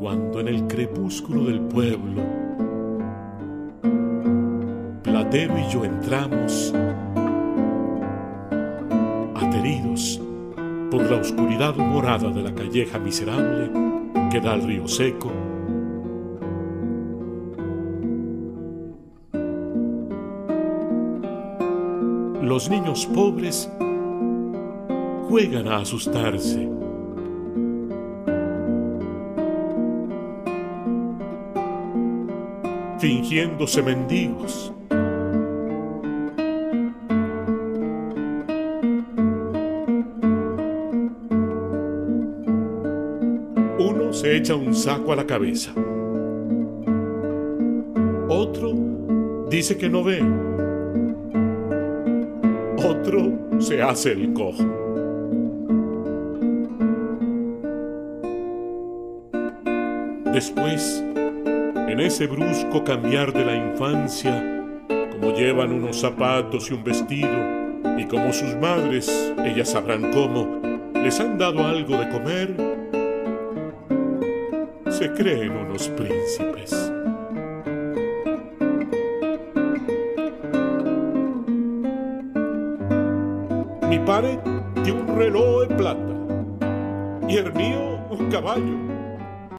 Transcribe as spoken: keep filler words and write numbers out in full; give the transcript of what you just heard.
cuando en el crepúsculo del pueblo Platero y yo entramos, ateridos por la oscuridad morada de la calleja miserable que da al río seco. Los niños pobres juegan a asustarse. Fingiéndose mendigos. Uno se echa un saco a la cabeza. Otro dice que no ve. Otro se hace el cojo. Después, en ese brusco cambiar de la infancia, como llevan unos zapatos y un vestido, y como sus madres, ellas sabrán cómo, les han dado algo de comer, se creen unos príncipes. Mi padre tiene un reloj de plata y el mío un caballo.